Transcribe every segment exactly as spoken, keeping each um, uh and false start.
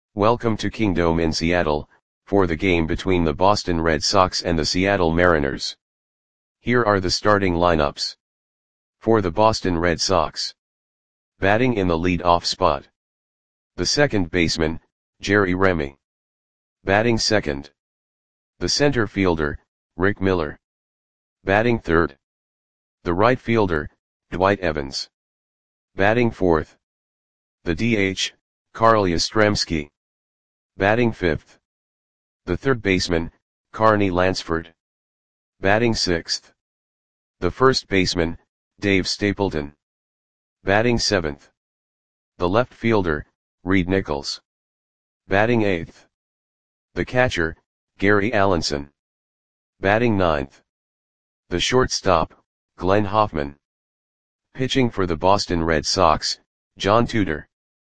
Welcome to Kingdome in Seattle, for the game between the Boston Red Sox and the Seattle Mariners. Here are the starting lineups. For the Boston Red Sox. Batting in the lead-off spot. The second baseman, Jerry Remy. Batting second. The center fielder, Rick Miller. Batting third. The right fielder, Dwight Evans. Batting fourth. The D H, Carl Yastrzemski. Batting fifth. The third baseman, Carney Lansford. Batting sixth. The first baseman, Dave Stapleton. Batting seventh. The left fielder, Reed Nichols. Batting eighth. The catcher, Gary Allenson. Batting ninth. The shortstop, Glenn Hoffman. Pitching for the Boston Red Sox, John Tudor.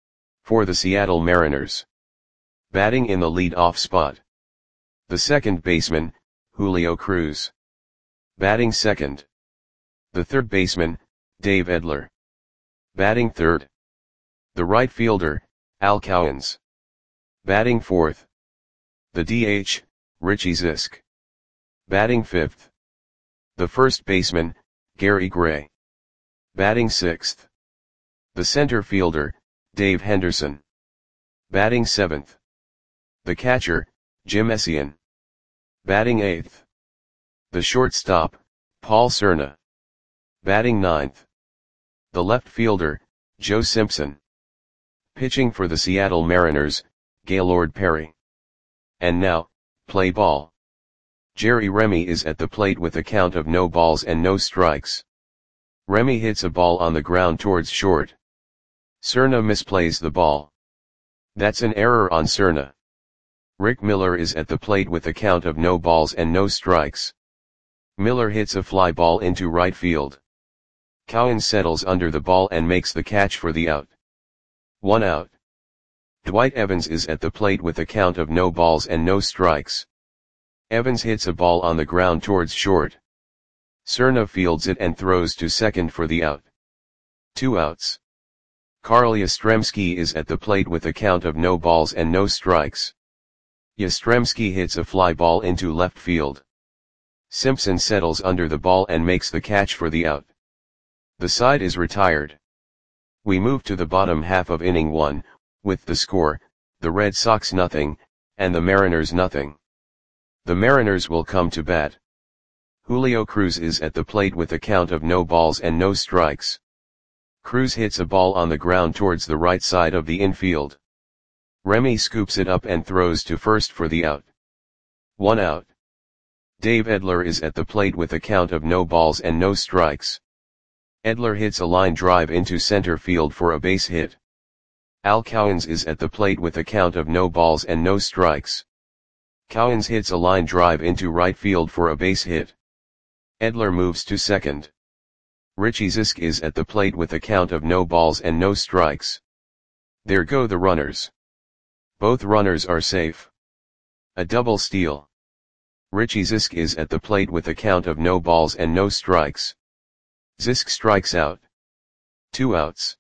For the Seattle Mariners. Batting in the lead-off spot. The second baseman, Julio Cruz. Batting second. The third baseman, Dave Edler. Batting third. The right fielder, Al Cowens. Batting fourth. The D H, Richie Zisk. Batting fifth. The first baseman, Gary Gray. Batting sixth. The center fielder, Dave Henderson. Batting seventh. The catcher, Jim Essien. Batting eighth. The shortstop, Paul Cerna. Batting ninth. The left fielder, Joe Simpson. Pitching for the Seattle Mariners, Gaylord Perry. And now, play ball. Jerry Remy is at the plate with a count of no balls and no strikes. Remy hits a ball on the ground towards short. Cerna misplays the ball. That's an error on Cerna. Rick Miller is at the plate with a count of no balls and no strikes. Miller hits a fly ball into right field. Cowens settles under the ball and makes the catch for the out. One out. Dwight Evans is at the plate with a count of no balls and no strikes. Evans hits a ball on the ground towards short. Cerna fields it and throws to second for the out. Two outs. Carl Yastrzemski is at the plate with a count of no balls and no strikes. Yastrzemski hits a fly ball into left field. Simpson settles under the ball and makes the catch for the out. The side is retired. We move to the bottom half of inning one, with the score, the Red Sox nothing, and the Mariners nothing. The Mariners will come to bat. Julio Cruz is at the plate with a count of no balls and no strikes. Cruz hits a ball on the ground towards the right side of the infield. Remy scoops it up and throws to first for the out. One out. Dave Edler is at the plate with a count of no balls and no strikes. Edler hits a line drive into center field for a base hit. Al Cowens is at the plate with a count of no balls and no strikes. Cowens hits a line drive into right field for a base hit. Edler moves to second. Richie Zisk is at the plate with a count of no balls and no strikes. There go the runners. Both runners are safe. A double steal. Richie Zisk is at the plate with a count of no balls and no strikes. Zisk strikes out. Two outs.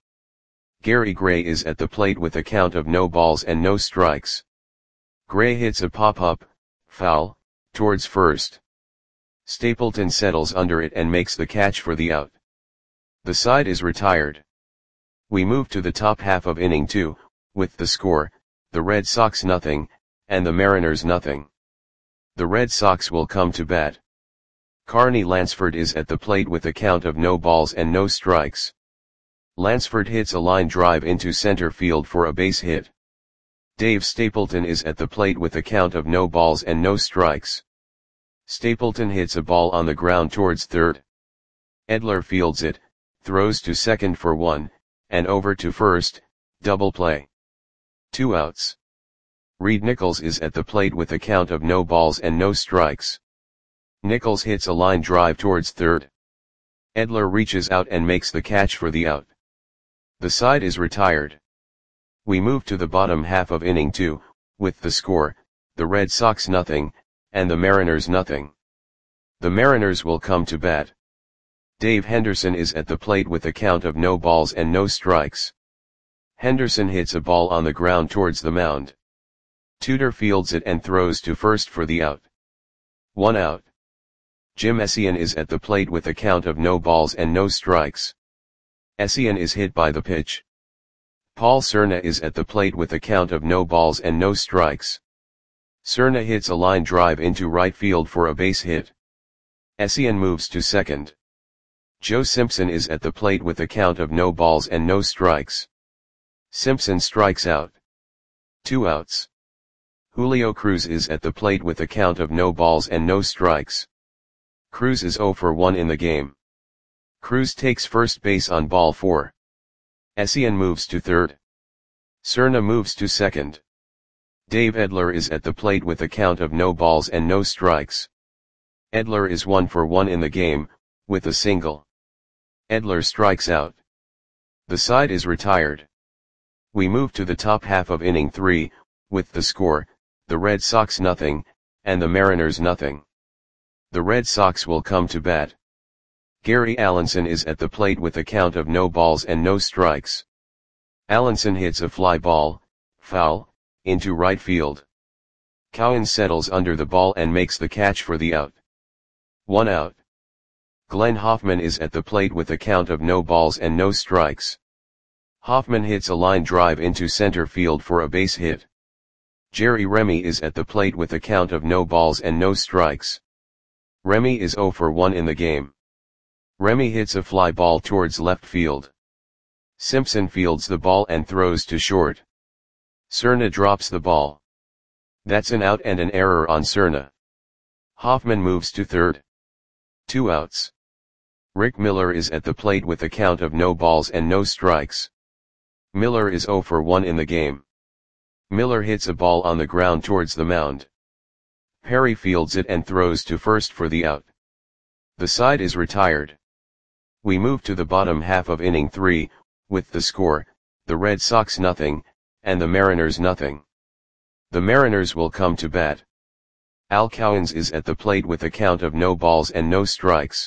Gary Gray is at the plate with a count of no balls and no strikes. Gray hits a pop-up, foul, towards first. Stapleton settles under it and makes the catch for the out. The side is retired. We move to the top half of inning two, with the score, the Red Sox nothing, and the Mariners nothing. The Red Sox will come to bat. Carney Lansford is at the plate with a count of no balls and no strikes. Lansford hits a line drive into center field for a base hit. Dave Stapleton is at the plate with a count of no balls and no strikes. Stapleton hits a ball on the ground towards third. Edler fields it, throws to second for one, and over to first, double play. Two outs. Reed Nichols is at the plate with a count of no balls and no strikes. Nichols hits a line drive towards third. Edler reaches out and makes the catch for the out. The side is retired. We move to the bottom half of inning two, with the score, the Red Sox nothing, and the Mariners nothing. The Mariners will come to bat. Dave Henderson is at the plate with a count of no balls and no strikes. Henderson hits a ball on the ground towards the mound. Tudor fields it and throws to first for the out. One out. Jim Essien is at the plate with a count of no balls and no strikes. Essien is hit by the pitch. Paul Cerna is at the plate with a count of no balls and no strikes. Cerna hits a line drive into right field for a base hit. Essien moves to second. Joe Simpson is at the plate with a count of no balls and no strikes. Simpson strikes out. Two outs. Julio Cruz is at the plate with a count of no balls and no strikes. Cruz is oh for one in the game. Cruz takes first base on ball four. Essien moves to third. Cerna moves to second. Dave Edler is at the plate with a count of no balls and no strikes. Edler is one for one in the game, with a single. Edler strikes out. The side is retired. We move to the top half of inning three, with the score, the Red Sox nothing, and the Mariners nothing. The Red Sox will come to bat. Gary Allenson is at the plate with a count of no balls and no strikes. Allenson hits a fly ball, foul, into right field. Cowan settles under the ball and makes the catch for the out. One out. Glenn Hoffman is at the plate with a count of no balls and no strikes. Hoffman hits a line drive into center field for a base hit. Jerry Remy is at the plate with a count of no balls and no strikes. Remy is oh for one in the game. Remy hits a fly ball towards left field. Simpson fields the ball and throws to short. Cerna drops the ball. That's an out and an error on Cerna. Hoffman moves to third. Two outs. Rick Miller is at the plate with a count of no balls and no strikes. Miller is oh for one in the game. Miller hits a ball on the ground towards the mound. Perry fields it and throws to first for the out. The side is retired. We move to the bottom half of inning three, with the score, the Red Sox nothing, and the Mariners nothing. The Mariners will come to bat. Al Cowens is at the plate with a count of no balls and no strikes.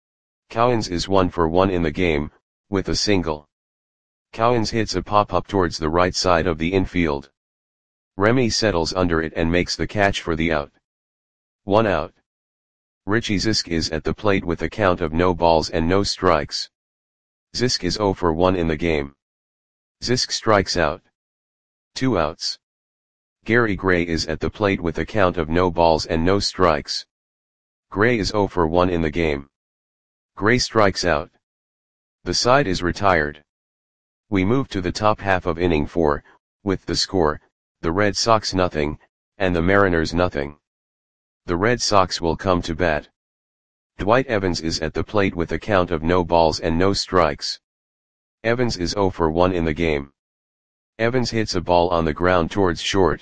Cowens is one for one in the game, with a single. Cowens hits a pop-up towards the right side of the infield. Remy settles under it and makes the catch for the out. One out. Richie Zisk is at the plate with a count of no balls and no strikes. Zisk is oh for one in the game. Zisk strikes out. Two outs. Gary Gray is at the plate with a count of no balls and no strikes. Gray is oh for one in the game. Gray strikes out. The side is retired. We move to the top half of inning four, with the score, the Red Sox nothing, and the Mariners nothing. The Red Sox will come to bat. Dwight Evans is at the plate with a count of no balls and no strikes. Evans is oh for one in the game. Evans hits a ball on the ground towards short.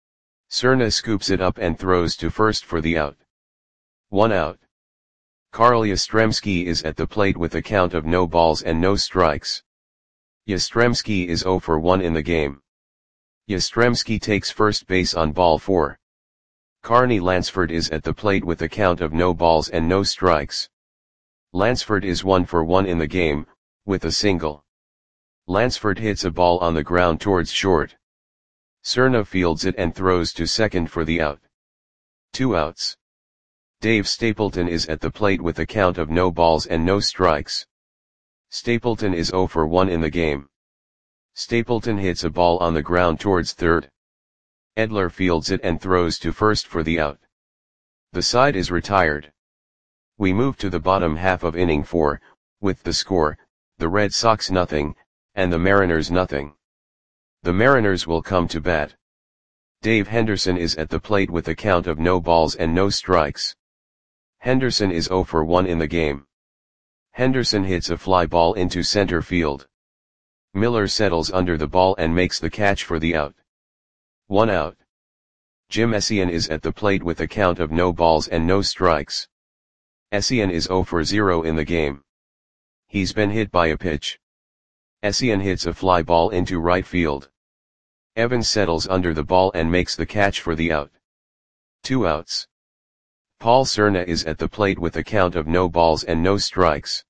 Cerna scoops it up and throws to first for the out. One out. Carl Yastrzemski is at the plate with a count of no balls and no strikes. Yastrzemski is oh for one in the game. Yastrzemski takes first base on ball four. Carney Lansford is at the plate with a count of no balls and no strikes. Lansford is one for one in the game, with a single. Lansford hits a ball on the ground towards short. Cerna fields it and throws to second for the out. Two outs. Dave Stapleton is at the plate with a count of no balls and no strikes. Stapleton is oh for one in the game. Stapleton hits a ball on the ground towards third. Edler fields it and throws to first for the out. The side is retired. We move to the bottom half of inning four, with the score, the Red Sox nothing, and the Mariners nothing. The Mariners will come to bat. Dave Henderson is at the plate with a count of no balls and no strikes. Henderson is oh for one in the game. Henderson hits a fly ball into center field. Miller settles under the ball and makes the catch for the out. One out. Jim Essien is at the plate with a count of no balls and no strikes. Essien is oh for zero in the game. He's been hit by a pitch. Essien hits a fly ball into right field. Evans settles under the ball and makes the catch for the out. Two outs. Paul Cerna is at the plate with a count of no balls and no strikes.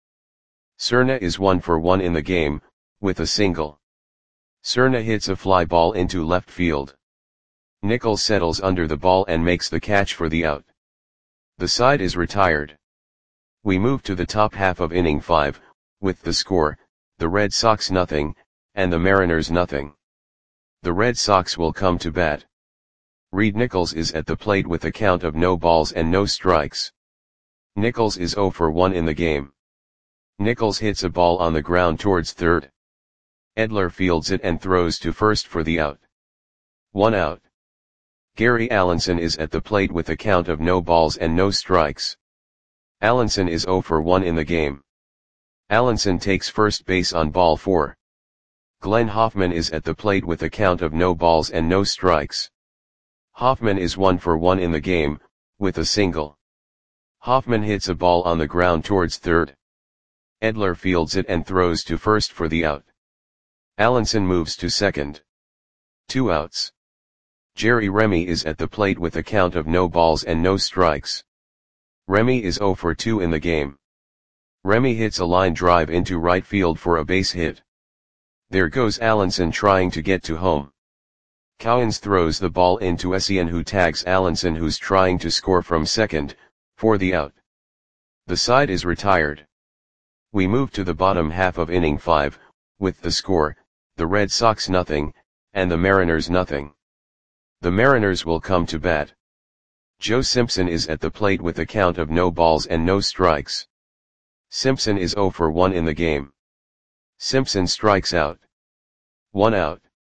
Cerna is one for one in the game, with a single. Cerna hits a fly ball into left field. Nichols settles under the ball and makes the catch for the out. The side is retired. We move to the top half of inning five, with the score, the Red Sox nothing, and the Mariners nothing. The Red Sox will come to bat. Reed Nichols is at the plate with a count of no balls and no strikes. Nichols is oh for one in the game. Nichols hits a ball on the ground towards third. Edler fields it and throws to first for the out. One out. Gary Allenson is at the plate with a count of no balls and no strikes. Allenson is oh for one in the game. Allenson takes first base on ball four. Glenn Hoffman is at the plate with a count of no balls and no strikes. Hoffman is one for one in the game, with a single. Hoffman hits a ball on the ground towards third. Edler fields it and throws to first for the out. Allenson moves to second. Two outs. Jerry Remy is at the plate with a count of no balls and no strikes. Remy is oh for two in the game. Remy hits a line drive into right field for a base hit. There goes Allenson trying to get to home. Cowens throws the ball into Essien, who tags Allenson, who's trying to score from second, for the out. The side is retired. We move to the bottom half of inning five, with the score, the Red Sox nothing, and the Mariners nothing. The Mariners will come to bat. Joe Simpson is at the plate with a count of no balls and no strikes. Simpson is oh for one in the game. Simpson strikes out. One out.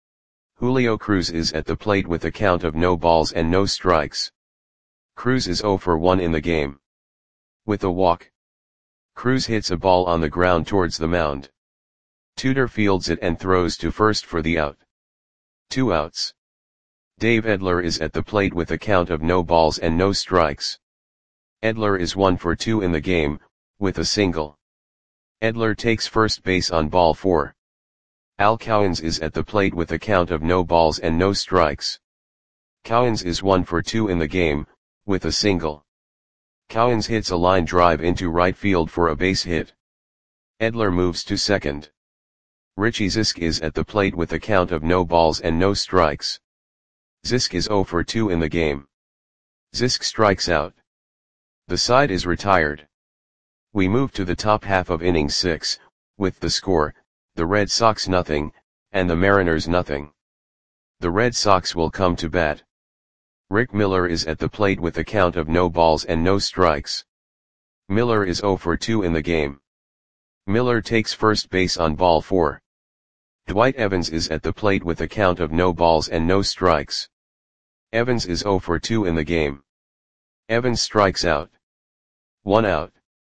Julio Cruz is at the plate with a count of no balls and no strikes. Cruz is oh for one in the game. With a walk. Cruz hits a ball on the ground towards the mound. Tudor fields it and throws to first for the out. Two outs. Dave Edler is at the plate with a count of no balls and no strikes. Edler is one for two in the game, with a single. Edler takes first base on ball four. Al Cowens is at the plate with a count of no balls and no strikes. Cowens is one for two in the game, with a single. Cowens hits a line drive into right field for a base hit. Edler moves to second. Richie Zisk is at the plate with a count of no balls and no strikes. Zisk is oh for two in the game. Zisk strikes out. The side is retired. We move to the top half of inning six, with the score, the Red Sox nothing, and the Mariners nothing. The Red Sox will come to bat. Rick Miller is at the plate with a count of no balls and no strikes. Miller is oh for two in the game. Miller takes first base on ball four. Dwight Evans is at the plate with a count of no balls and no strikes. Evans is oh for two in the game. Evans strikes out. One out.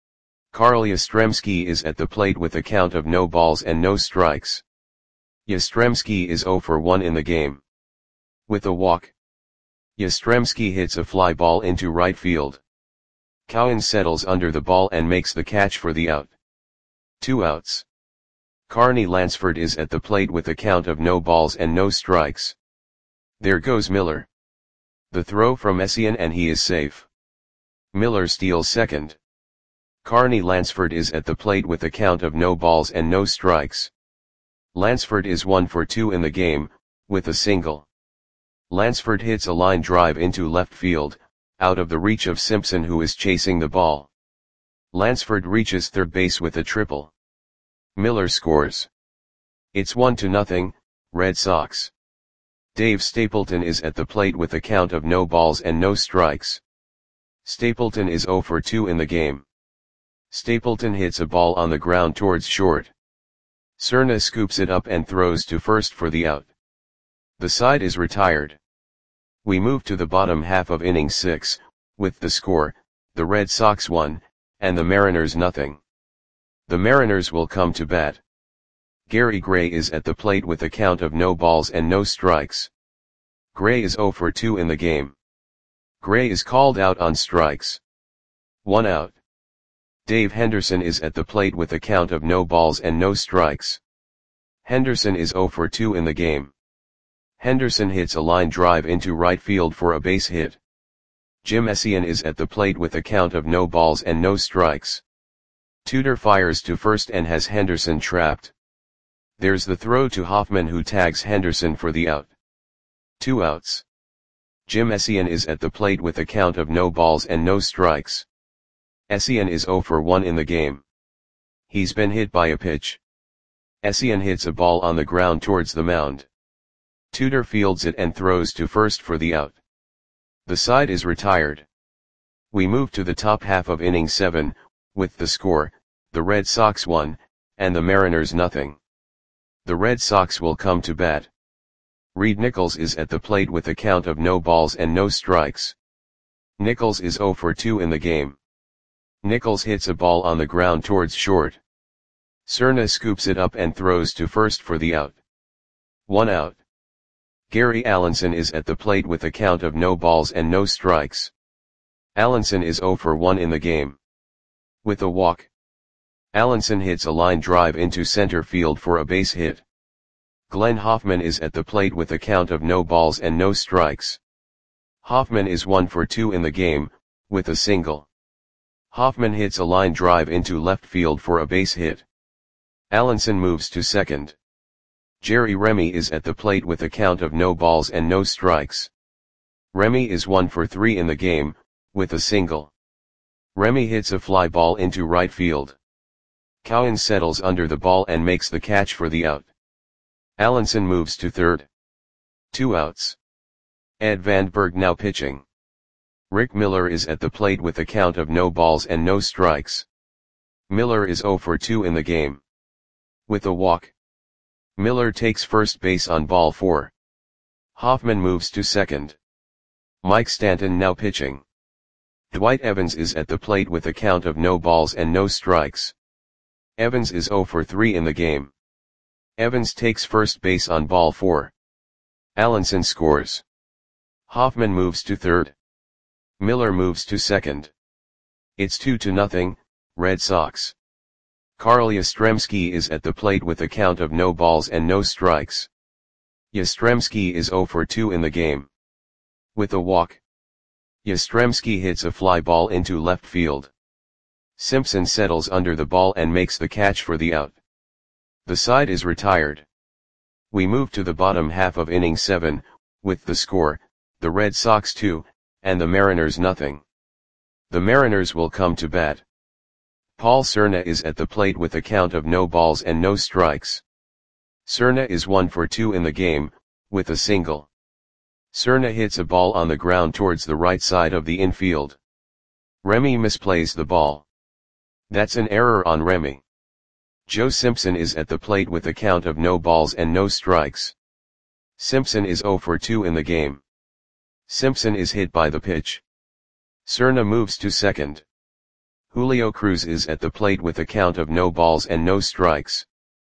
Carl Yastrzemski is at the plate with a count of no balls and no strikes. Yastrzemski is oh for one in the game. With a walk. Yastrzemski hits a fly ball into right field. Cowens settles under the ball and makes the catch for the out. Two outs. Carney Lansford is at the plate with a count of no balls and no strikes. There goes Miller. The throw from Essien and he is safe. Miller steals second. Carney Lansford is at the plate with a count of no balls and no strikes. Lansford is one for two in the game, with a single. Lansford hits a line drive into left field, out of the reach of Simpson, who is chasing the ball. Lansford reaches third base with a triple. Miller scores. It's one to nothing, Red Sox. Dave Stapleton is at the plate with a count of no balls and no strikes. Stapleton is oh for two in the game. Stapleton hits a ball on the ground towards short. Cerna scoops it up and throws to first for the out. The side is retired. We move to the bottom half of inning six, with the score, the Red Sox one, and the Mariners nothing. The Mariners will come to bat. Gary Gray is at the plate with a count of no balls and no strikes. Gray is oh for two in the game. Gray is called out on strikes. One out. Dave Henderson is at the plate with a count of no balls and no strikes. Henderson is oh for two in the game. Henderson hits a line drive into right field for a base hit. Jim Essien is at the plate with a count of no balls and no strikes. Tudor fires to first and has Henderson trapped. There's the throw to Hoffman, who tags Henderson for the out. Two outs. Jim Essien is at the plate with a count of no balls and no strikes. Essien is zero for one in the game. He's been hit by a pitch. Essien hits a ball on the ground towards the mound. Tudor fields it and throws to first for the out. The side is retired. We move to the top half of inning seven, with the score, the Red Sox one, and the Mariners nothing. The Red Sox will come to bat. Reed Nichols is at the plate with a count of no balls and no strikes. Nichols is zero for two in the game. Nichols hits a ball on the ground towards short. Cerna scoops it up and throws to first for the out. One out. Gary Allenson is at the plate with a count of no balls and no strikes. Allenson is zero for one in the game. With a walk, Allenson hits a line drive into center field for a base hit. Glenn Hoffman is at the plate with a count of no balls and no strikes. Hoffman is one for two in the game, with a single. Hoffman hits a line drive into left field for a base hit. Allenson moves to second. Jerry Remy is at the plate with a count of no balls and no strikes. Remy is one for three in the game, with a single. Remy hits a fly ball into right field. Cowan settles under the ball and makes the catch for the out. Allenson moves to third. Two outs. Ed Vandenberg now pitching. Rick Miller is at the plate with a count of no balls and no strikes. Miller is zero for two in the game. With a walk, Miller takes first base on ball four. Hoffman moves to second. Mike Stanton now pitching. Dwight Evans is at the plate with a count of no balls and no strikes. Evans is zero for three in the game. Evans takes first base on ball four. Allenson scores. Hoffman moves to third. Miller moves to second. It's two to nothing, Red Sox. Carl Yastrzemski is at the plate with a count of no balls and no strikes. Yastrzemski is zero for two in the game. With a walk, Yastrzemski hits a fly ball into left field. Simpson settles under the ball and makes the catch for the out. The side is retired. We move to the bottom half of inning seven, with the score, the Red Sox two, and the Mariners nothing. The Mariners will come to bat. Paul Cerna is at the plate with a count of no balls and no strikes. Cerna is one for two in the game, with a single. Cerna hits a ball on the ground towards the right side of the infield. Remy misplays the ball. That's an error on Remy. Joe Simpson is at the plate with a count of no balls and no strikes. Simpson is zero for two in the game. Simpson is hit by the pitch. Cerna moves to second. Julio Cruz is at the plate with a count of no balls and no strikes.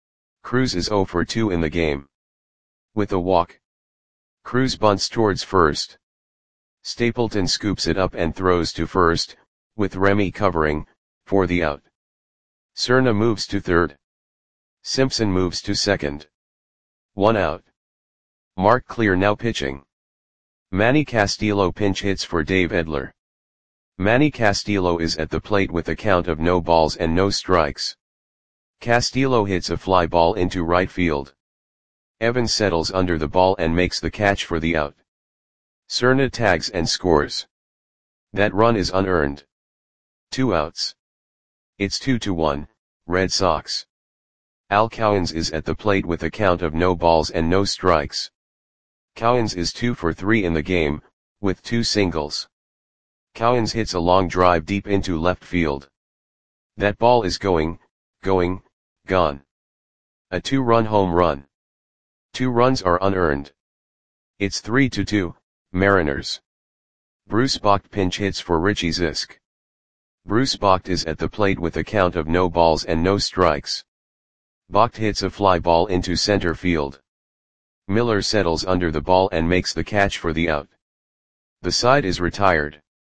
Cruz is zero for two in the game. With a walk, Cruz bunts towards first. Stapleton scoops it up and throws to first, with Remy covering, for the out. Cerna moves to third. Simpson moves to second. One out. Mark Clear now pitching. Manny Castillo pinch hits for Dave Edler. Manny Castillo is at the plate with a count of no balls and no strikes. Castillo hits a fly ball into right field. Evans settles under the ball and makes the catch for the out. Cerna tags and scores. That run is unearned. Two outs. It's two to one, Red Sox. Al Cowens is at the plate with a count of no balls and no strikes. Cowens is two for three in the game, with two singles. Cowens hits a long drive deep into left field. That ball is going, going, gone. A two-run home run. Two runs are unearned. It's three to two, Mariners. Bruce Bocht pinch hits for Richie Zisk. Bruce Bocht is at the plate with a count of no balls and no strikes. Bocht hits a fly ball into center field. Miller settles under the ball and makes the catch for the out. The side is retired.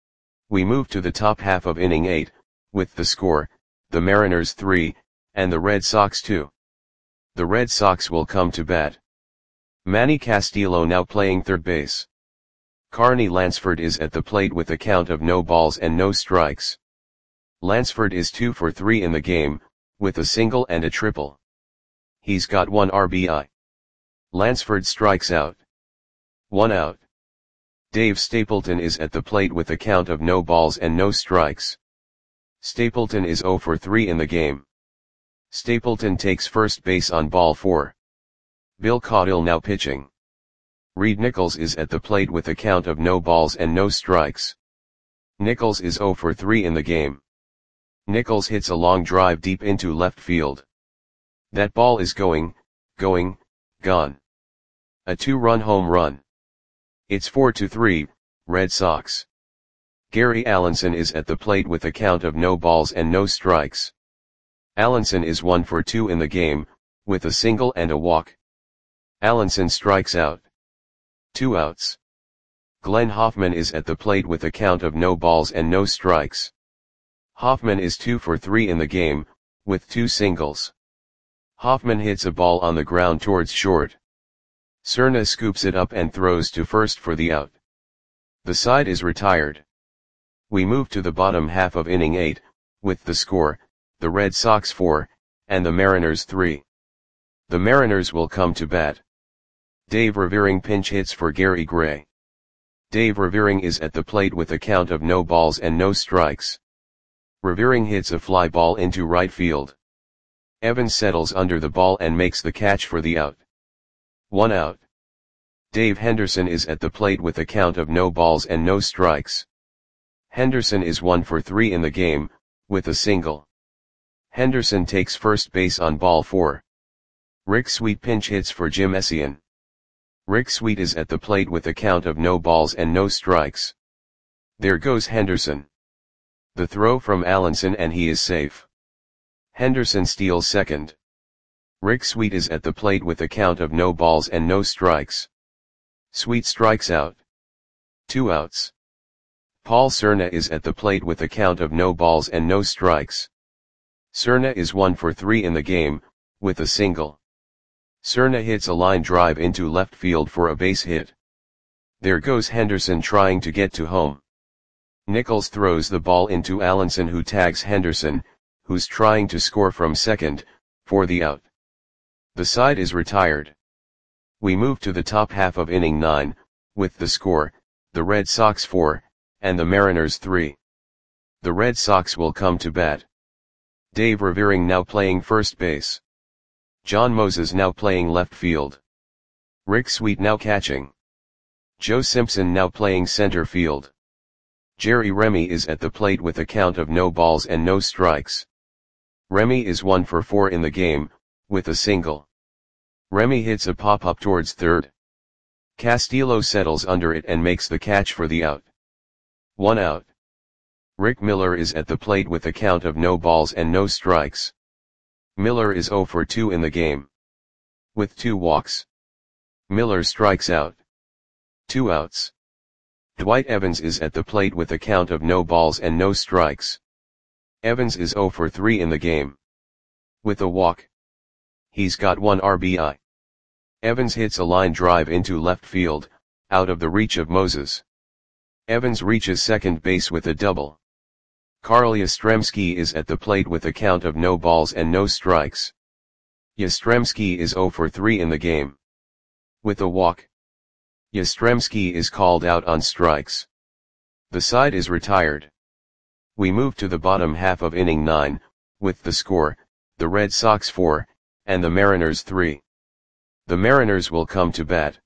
We move to the top half of inning eight, with the score, the Mariners three, and the Red Sox two. The Red Sox will come to bat. Manny Castillo now playing third base. Carney Lansford is at the plate with a count of no balls and no strikes. Lansford is two for three in the game, with a single and a triple. He's got one R B I. Lansford strikes out. One out. Dave Stapleton is at the plate with a count of no balls and no strikes. Stapleton is zero for three in the game. Stapleton takes first base on ball four. Bill Caudill now pitching. Reed Nichols is at the plate with a count of no balls and no strikes. Nichols is zero for three in the game. Nichols hits a long drive deep into left field. That ball is going, going, gone. A two-run home run. It's four to three, Red Sox. Gary Allenson is at the plate with a count of no balls and no strikes. Allenson is one for two in the game, with a single and a walk. Allenson strikes out. Two outs. Glenn Hoffman is at the plate with a count of no balls and no strikes. Hoffman is two for three in the game, with two singles. Hoffman hits a ball on the ground towards short. Cerna scoops it up and throws to first for the out. The side is retired. We move to the bottom half of inning eight, with the score, the Red Sox four, and the Mariners three. The Mariners will come to bat. Dave Revering pinch hits for Gary Gray. Dave Revering is at the plate with a count of no balls and no strikes. Revering hits a fly ball into right field. Evans settles under the ball and makes the catch for the out. One out. Dave Henderson is at the plate with a count of no balls and no strikes. Henderson is one for three in the game, with a single. Henderson takes first base on ball four. Rick Sweet pinch hits for Jim Essien. Rick Sweet is at the plate with a count of no balls and no strikes. There goes Henderson. The throw from Allenson and he is safe. Henderson steals second. Rick Sweet is at the plate with a count of no balls and no strikes. Sweet strikes out. Two outs. Paul Cerna is at the plate with a count of no balls and no strikes. Cerna is one for three in the game, with a single. Cerna hits a line drive into left field for a base hit. There goes Henderson trying to get to home. Nichols throws the ball into Allenson, who tags Henderson, who's trying to score from second, for the out. The side is retired. We move to the top half of inning nine, with the score, the Red Sox four, and the Mariners three. The Red Sox will come to bat. Dave Revering now playing first base. John Moses now playing left field. Rick Sweet now catching. Joe Simpson now playing center field. Jerry Remy is at the plate with a count of no balls and no strikes. Remy is one for four in the game, with a single. Remy hits a pop-up towards third. Castillo settles under it and makes the catch for the out. One out. Rick Miller is at the plate with a count of no balls and no strikes. Miller is zero for two in the game. With two walks. Miller strikes out. Two outs. Dwight Evans is at the plate with a count of no balls and no strikes. Evans is zero for three in the game. With a walk. He's got one R B I. Evans hits a line drive into left field, out of the reach of Moses. Evans reaches second base with a double. Carl Yastrzemski is at the plate with a count of no balls and no strikes. Yastrzemski is zero for three in the game. With a walk. Yastrzemski is called out on strikes. The side is retired. We move to the bottom half of inning nine, with the score, the Red Sox four, and the Mariners three. The Mariners will come to bat.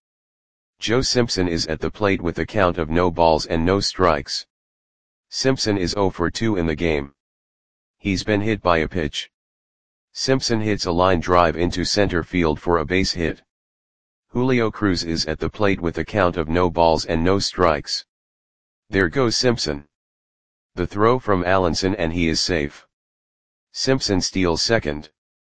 Joe Simpson is at the plate with a count of no balls and no strikes. Simpson is zero for two in the game. He's been hit by a pitch. Simpson hits a line drive into center field for a base hit. Julio Cruz is at the plate with a count of no balls and no strikes. There goes Simpson. The throw from Allenson and he is safe. Simpson steals second.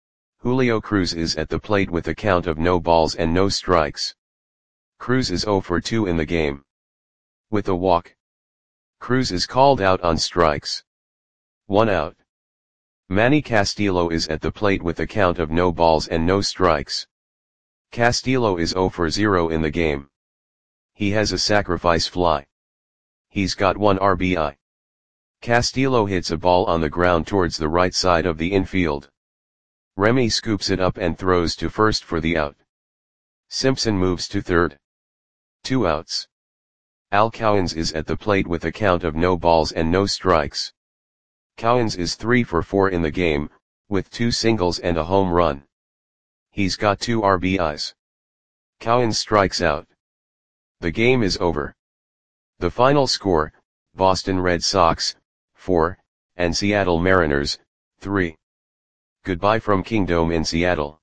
Julio Cruz is at the plate with a count of no balls and no strikes. Cruz is zero for two in the game. With a walk. Cruz is called out on strikes. One out. Manny Castillo is at the plate with a count of no balls and no strikes. Castillo is zero for zero in the game. He has a sacrifice fly. He's got one R B I. Castillo hits a ball on the ground towards the right side of the infield. Remy scoops it up and throws to first for the out. Simpson moves to third. Two outs. Al Cowens is at the plate with a count of no balls and no strikes. Cowens is three for four in the game, with two singles and a home run. He's got two R B Is. Cowens strikes out. The game is over. The final score, Boston Red Sox, four, and Seattle Mariners, three. Goodbye from Kingdome in Seattle.